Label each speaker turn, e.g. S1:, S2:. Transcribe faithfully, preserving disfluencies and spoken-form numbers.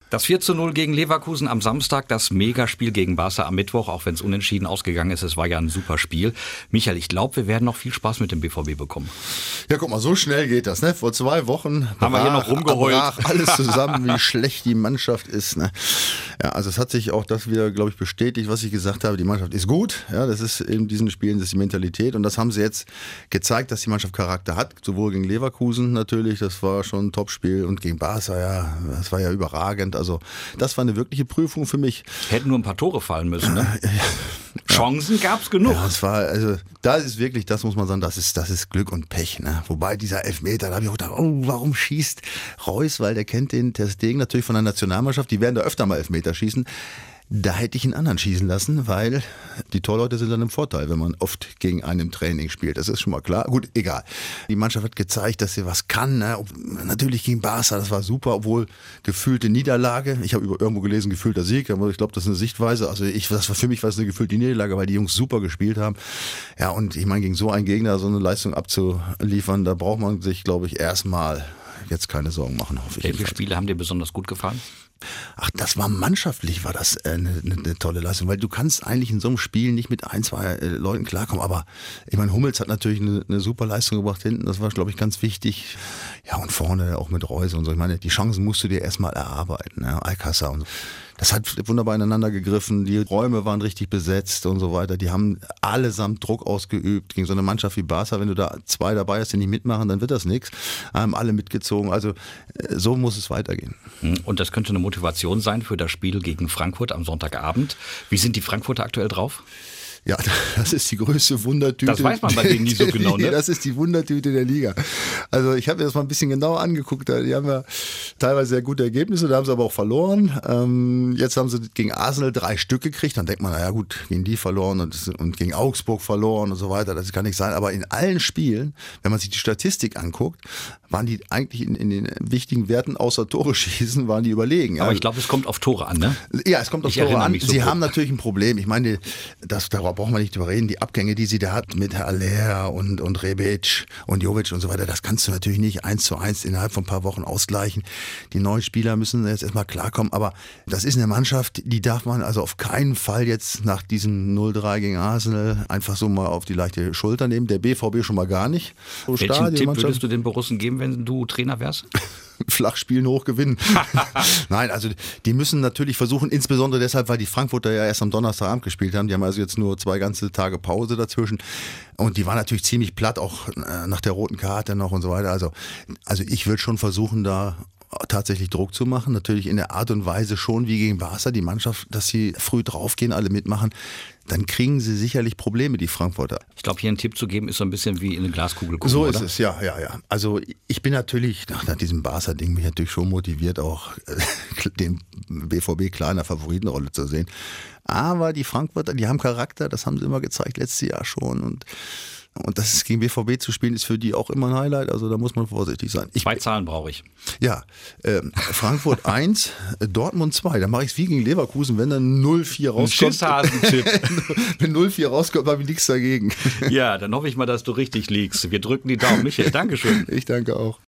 S1: Das vier zu null gegen Leverkusen am Samstag, das Megaspiel gegen Barca am Mittwoch, auch wenn es unentschieden ausgegangen ist, es war ja ein super Spiel. Michael, ich glaube, wir werden noch viel Spaß mit dem B V B bekommen.
S2: Ja, guck mal, so schnell geht das, ne? Vor zwei Wochen
S1: haben wir hier noch rumgeheult.
S2: Brach alles zusammen, wie schlecht die Mannschaft ist, ne? Ja, also es hat sich auch das wieder, glaube ich, bestätigt, was ich gesagt habe. Die Mannschaft ist gut, ja, das ist in diesen Spielen, das ist die Mentalität und das haben sie jetzt gezeigt, dass die Mannschaft Charakter hat, sowohl gegen Leverkusen natürlich, das war schon ein Topspiel und gegen Barca, ja, das war ja überragend. Also das war eine wirkliche Prüfung für mich.
S1: Hätten nur ein paar Tore fallen müssen, ne? Ja. Chancen gab es genug.
S2: Ja, das war, also da ist wirklich, das muss man sagen, das ist, das ist Glück und Pech. Ne? Wobei dieser Elfmeter, da habe ich auch gedacht, oh, warum schießt Reus? Weil der kennt den Ter Stegen natürlich von der Nationalmannschaft, die werden da öfter mal Elfmeter schießen. Da hätte ich einen anderen schießen lassen, weil die Torleute sind dann im Vorteil, wenn man oft gegen einen im Training spielt. Das ist schon mal klar. Gut, egal. Die Mannschaft hat gezeigt, dass sie was kann. Ne? Natürlich gegen Barca, das war super, obwohl gefühlte Niederlage. Ich habe irgendwo gelesen, gefühlter Sieg. Aber ich glaube, das ist eine Sichtweise. Also ich, das war für mich war es eine gefühlte Niederlage, weil die Jungs super gespielt haben. Ja, und ich meine, gegen so einen Gegner so eine Leistung abzuliefern, da braucht man sich, glaube ich, erstmal jetzt keine Sorgen machen, hoffe ich.
S1: Welche Spiele haben dir besonders gut gefallen?
S2: Ach, das war mannschaftlich, war das eine, eine, eine tolle Leistung, weil du kannst eigentlich in so einem Spiel nicht mit ein, zwei äh, Leuten klarkommen, aber ich meine, Hummels hat natürlich eine, eine super Leistung gebracht hinten, das war, glaube ich, ganz wichtig. Ja, und vorne auch mit Reus und so, ich meine, die Chancen musst du dir erstmal erarbeiten, ja, Alcázar und so. Das hat wunderbar ineinander gegriffen, die Räume waren richtig besetzt und so weiter, die haben allesamt Druck ausgeübt gegen so eine Mannschaft wie Barca, wenn du da zwei dabei hast, die nicht mitmachen, dann wird das nichts, haben alle mitgezogen, also so muss es weitergehen.
S1: Und das könnte eine Motivation sein für das Spiel gegen Frankfurt am Sonntagabend. Wie sind die Frankfurter aktuell drauf?
S2: Ja, das ist die größte Wundertüte.
S1: Das weiß man bei denen nie so genau, ne?
S2: Das ist die Wundertüte der Liga. Also ich habe mir das mal ein bisschen genauer angeguckt. Die haben ja teilweise sehr gute Ergebnisse, da haben sie aber auch verloren. Ähm, jetzt haben sie gegen Arsenal drei Stück gekriegt. Dann denkt man, naja gut, gegen die verloren und, und gegen Augsburg verloren und so weiter. Das kann nicht sein. Aber in allen Spielen, wenn man sich die Statistik anguckt, waren die eigentlich in, in den wichtigen Werten außer Tore schießen, waren die überlegen.
S1: Aber ich glaube, es kommt auf Tore an, ne?
S2: Ja, es kommt auf
S1: ich
S2: Tore an.
S1: So
S2: sie
S1: gut.
S2: haben natürlich ein Problem. Ich meine, das, darauf brauchen wir nicht drüber reden. Die Abgänge, die sie da hat mit Haller und, und Rebic und Jovic und so weiter, das kannst du natürlich nicht eins zu eins innerhalb von ein paar Wochen ausgleichen. Die neuen Spieler müssen jetzt erstmal klarkommen. Aber das ist eine Mannschaft, die darf man also auf keinen Fall jetzt nach diesem null drei gegen Arsenal einfach so mal auf die leichte Schulter nehmen. Der B V B schon mal gar nicht. So
S1: Welchen
S2: stark,
S1: Tipp würdest du den Borussen geben, wenn du Trainer wärst?
S2: Flach spielen, hoch gewinnen. Nein, also die müssen natürlich versuchen, insbesondere deshalb, weil die Frankfurter ja erst am Donnerstagabend gespielt haben. Die haben also jetzt nur zwei ganze Tage Pause dazwischen. Und die waren natürlich ziemlich platt, auch nach der roten Karte noch und so weiter. Also, also ich würde schon versuchen, da tatsächlich Druck zu machen. Natürlich in der Art und Weise schon wie gegen Barca, die Mannschaft, dass sie früh draufgehen, alle mitmachen. Dann kriegen sie sicherlich Probleme, die Frankfurter.
S1: Ich glaube, hier einen Tipp zu geben, ist so ein bisschen wie in eine Glaskugel gucken,
S2: So
S1: oder?
S2: ist es, ja, ja, ja. Also ich bin natürlich, nach, nach diesem Barca-Ding, bin ich natürlich schon motiviert, auch äh, den B V B klar in der Favoritenrolle zu sehen. Aber die Frankfurter, die haben Charakter, das haben sie immer gezeigt, letztes Jahr schon. Und Und das ist gegen B V B zu spielen, ist für die auch immer ein Highlight. Also da muss man vorsichtig sein. Ich,
S1: Zwei Zahlen brauche ich.
S2: Ja, äh, Frankfurt eins, Dortmund zwei. Da mache ich es wie gegen Leverkusen, wenn dann null vier rauskommt.
S1: Schisshasen-Tipp.
S2: Wenn null vier rauskommt, habe ich nichts dagegen.
S1: Ja, dann hoffe ich mal, dass du richtig liegst. Wir drücken die Daumen. Michael, Dankeschön.
S2: Ich danke auch.